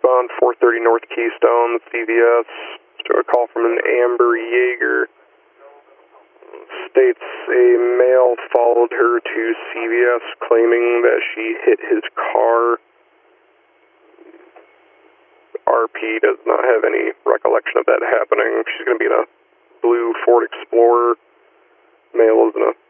respond 430 North Keystone, CVS, to a call from an Amber Yeager. States a male followed her to CVS claiming that she hit his car. RP does not have any recollection of that happening. She's going to be in a blue Ford Explorer. Male is in a